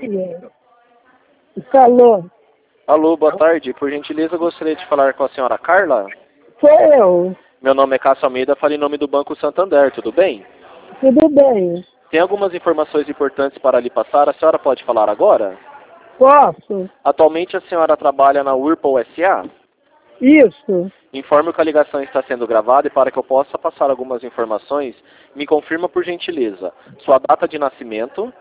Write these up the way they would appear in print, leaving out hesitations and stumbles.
Falou. Alô, boa tarde. Por gentileza, eu gostaria de falar com a senhora Carla. Sou eu. Meu nome é Cássio Almeida, falo em nome do Banco Santander, tudo bem? Tudo bem. Tem algumas informações importantes para lhe passar, a senhora pode falar agora? Posso? Atualmente a senhora trabalha na Whirlpool S.A.? Isso. Informo que a ligação está sendo gravada e para que eu possa passar algumas informações, me confirma por gentileza sua data de nascimento,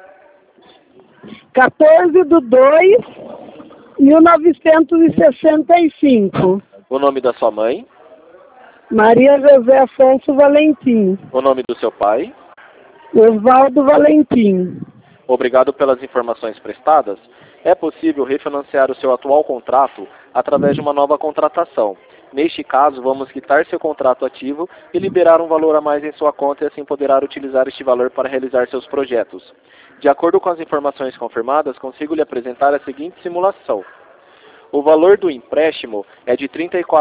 14/2/1965. o nome da sua mãe, Maria José Afonso Valentim. o nome do seu pai. Osvaldo Valentim. Obrigado pelas informações prestadas. É possível refinanciar o seu atual contrato através de uma nova contratação. Neste caso, vamos quitar seu contrato ativo e liberar um valor a mais em sua conta e assim poderá utilizar este valor para realizar seus projetos. De acordo com as informações confirmadas, consigo lhe apresentar a seguinte simulação. O valor do empréstimo é de R$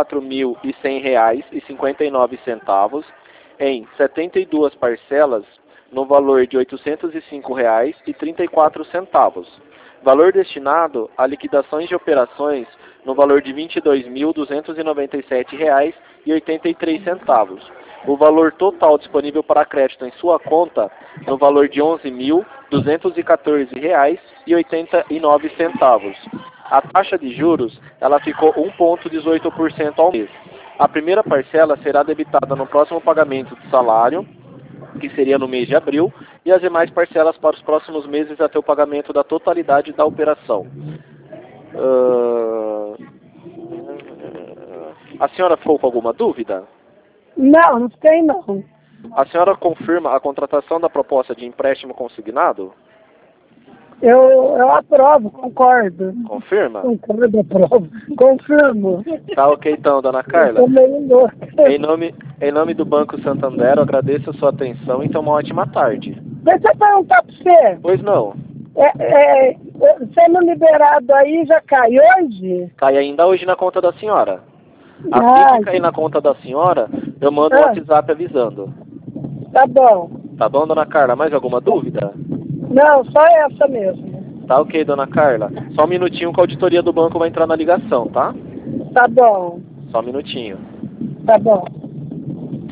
34.100,59 em 72 parcelas no valor de R$ 805,34. Valor destinado a liquidações de operações no valor de R$ 22.297,83. O valor total disponível para crédito em sua conta no valor de R$ 11.214,89. A taxa de juros ela ficou 1,18% ao mês. A primeira parcela será debitada no próximo pagamento do salário, que seria no mês de abril, e as demais parcelas para os próximos meses até o pagamento da totalidade da operação. A senhora ficou com alguma dúvida? Não, não tem não. A senhora confirma a contratação da proposta de empréstimo consignado? Eu aprovo, concordo. Confirma? Concordo, aprovo. Confirmo. Tá ok então, dona Carla. Eu tô meio louca. Em nome do Banco Santander, eu agradeço a sua atenção e então uma ótima tarde. Deixa eu perguntar pra você. Pois não. Sendo liberado aí, já cai hoje? Cai ainda hoje na conta da senhora. Assim Ah, que cair na conta da senhora, eu mando um WhatsApp avisando. tá bom. Tá bom, dona Carla? Mais alguma dúvida? Não, só essa mesmo. Tá ok, dona Carla. Só um minutinho que a auditoria do banco vai entrar na ligação, tá? Tá bom. Só um minutinho. Tá bom.